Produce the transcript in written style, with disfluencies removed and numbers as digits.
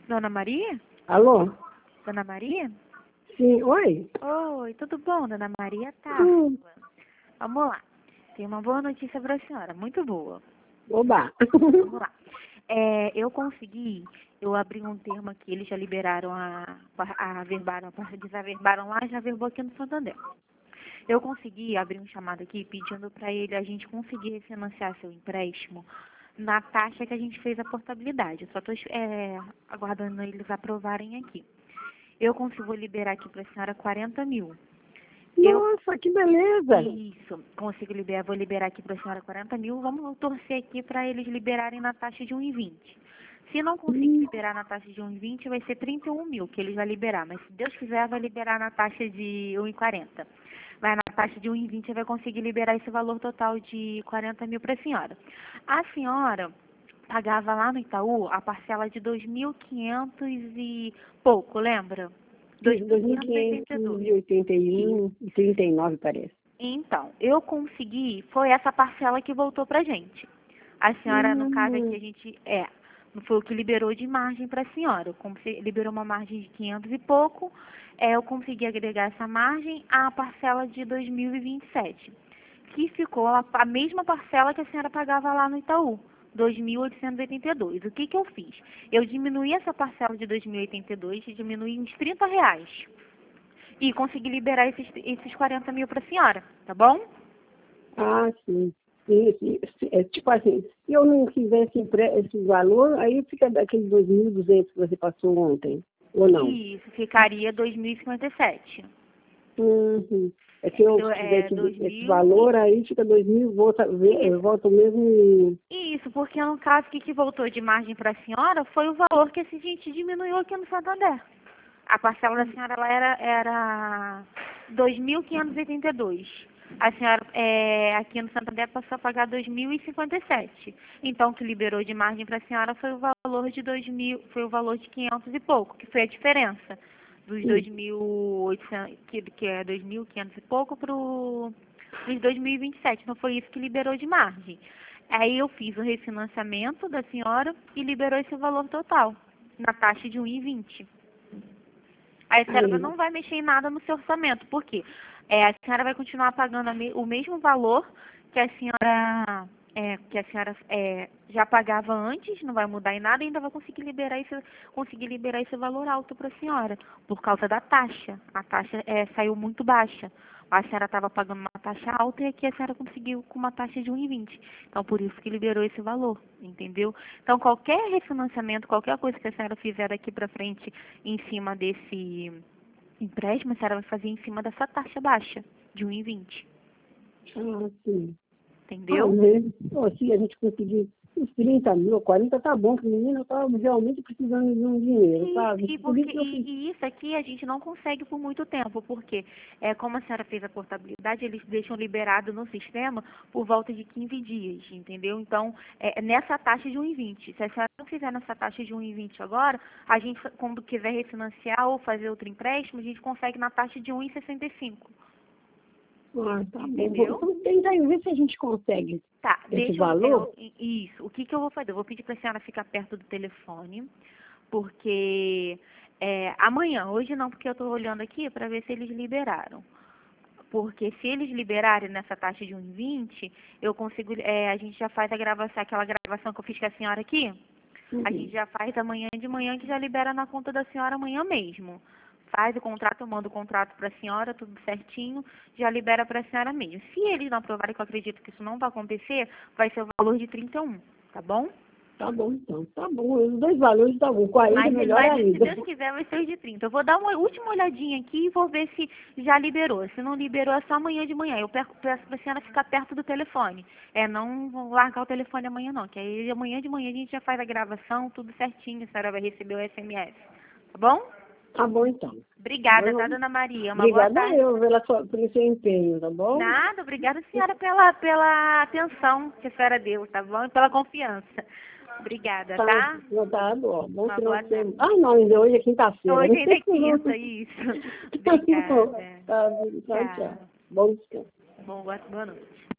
Dona Maria? Alô? Dona Maria? Sim, oi? Oi, tudo bom, Dona Maria? Tá. Vamos lá. Tem uma boa notícia para a senhora, muito boa. Oba! Vamos lá. Eu abri um termo aqui, eles já liberaram desaverbaram lá, já averbou aqui no Santander. Eu consegui abrir um chamado aqui pedindo para a gente conseguir refinanciar seu empréstimo na taxa que a gente fez a portabilidade. Eu só estou aguardando eles aprovarem aqui. Eu consigo liberar aqui para a senhora 40 mil. Nossa, que beleza! Isso, consigo liberar, vou liberar aqui para a senhora 40 mil. Vamos torcer aqui para eles liberarem na taxa de 1,20. Se não conseguir liberar na taxa de 1,20, vai ser 31 mil que eles vão liberar. Mas se Deus quiser, vai liberar na taxa de 1,40. Vai na taxa de 1,20 vai conseguir liberar esse valor total de 40 mil para a senhora. A senhora pagava lá no Itaú a parcela de 2.500 e pouco, lembra? 2.581 e 39, parece. Então, eu consegui, foi essa parcela que voltou pra gente. A senhora, no caso aqui, foi o que liberou de margem para a senhora. Liberou uma margem de 500 e pouco, eu consegui agregar essa margem à parcela de 2027, que ficou a mesma parcela que a senhora pagava lá no Itaú. 2.882. O que eu fiz? Eu diminuí essa parcela de 2.082 e diminuí uns R$ 30. E consegui liberar esses 40 mil para a senhora, tá bom? Ah, sim. É, tipo assim, se eu não quisesse esse valor, aí fica daqueles 2.200 que você passou ontem, ou não? Isso, ficaria 2.057. Uhum. É que eu tivesse esse valor, aí fica 2.000, volta o mesmo... Isso, porque no caso, o que voltou de margem para a senhora foi o valor que a gente diminuiu aqui no Santander. A parcela da senhora ela era 2.582. A senhora aqui no Santander passou a pagar 2.057. Então, o que liberou de margem para a senhora foi o valor de 2.000, foi o valor de 500 e pouco, que foi a diferença dos 2.800, que é 2.500 e pouco, para os 2.027. Não foi isso que liberou de margem. Aí eu fiz o refinanciamento da senhora e liberou esse valor total, na taxa de 1,20. Aí a senhora não vai mexer em nada no seu orçamento. Por quê? A senhora vai continuar pagando o mesmo valor que a senhora, já pagava antes, não vai mudar em nada, e ainda vai conseguir liberar esse valor alto para a senhora, por causa da taxa. A taxa saiu muito baixa. A senhora estava pagando uma taxa alta e aqui a senhora conseguiu com uma taxa de 1,20. Então, por isso que liberou esse valor, entendeu? Então, qualquer refinanciamento, qualquer coisa que a senhora fizer daqui para frente em cima desse empréstimo, a senhora vai fazer em cima dessa taxa baixa, de 1,20. Ah, sim. Entendeu? Se a gente conseguir uns 30 mil, 40, tá bom, que o menino tá realmente precisando de um dinheiro, sabe? E isso aqui a gente não consegue por muito tempo, porque como a senhora fez a portabilidade, eles deixam liberado no sistema por volta de 15 dias, entendeu? Então, nessa taxa de 1,20. Se a senhora não fizer nessa taxa de 1,20 agora, a gente, quando quiser refinanciar ou fazer outro empréstimo, a gente consegue na taxa de 1,65. Ah, tá entendeu? Bom. Então, tenta aí ver se a gente consegue esse valor. Isso. O que eu vou fazer? Eu vou pedir para a senhora ficar perto do telefone, porque amanhã, hoje não, porque eu estou olhando aqui para ver se eles liberaram. Porque se eles liberarem nessa taxa de 1,20, eu consigo, a gente já faz aquela gravação que eu fiz com a senhora aqui, a gente já faz amanhã de manhã, que já libera na conta da senhora amanhã mesmo. Faz o contrato, eu mando o contrato para a senhora, tudo certinho, já libera para a senhora mesmo. Se eles não aprovarem, que eu acredito que isso não vai acontecer, vai ser o valor de 31, tá bom? Tá bom, então. Tá bom. Os dois valores tá bom. 40 é melhor ainda. Se Deus quiser, vai ser de 30. Eu vou dar uma última olhadinha aqui e vou ver se já liberou. Se não liberou, é só amanhã de manhã. Eu peço para a senhora ficar perto do telefone. Não vou largar o telefone amanhã, não. Que aí amanhã de manhã a gente já faz a gravação, tudo certinho. A senhora vai receber o SMS. Tá bom? Tá bom, então. Obrigada, tá, Dona Maria? Obrigada pelo seu empenho, tá bom? Nada, obrigada, senhora, pela atenção que a senhora deu, tá bom? E pela confiança. Obrigada, tá? Tá bom. Bom final de semana. Ah, não, hoje é quinta-feira. Hoje ainda é quinta, isso. Obrigada. Tchau. Bom descanso. Boa noite.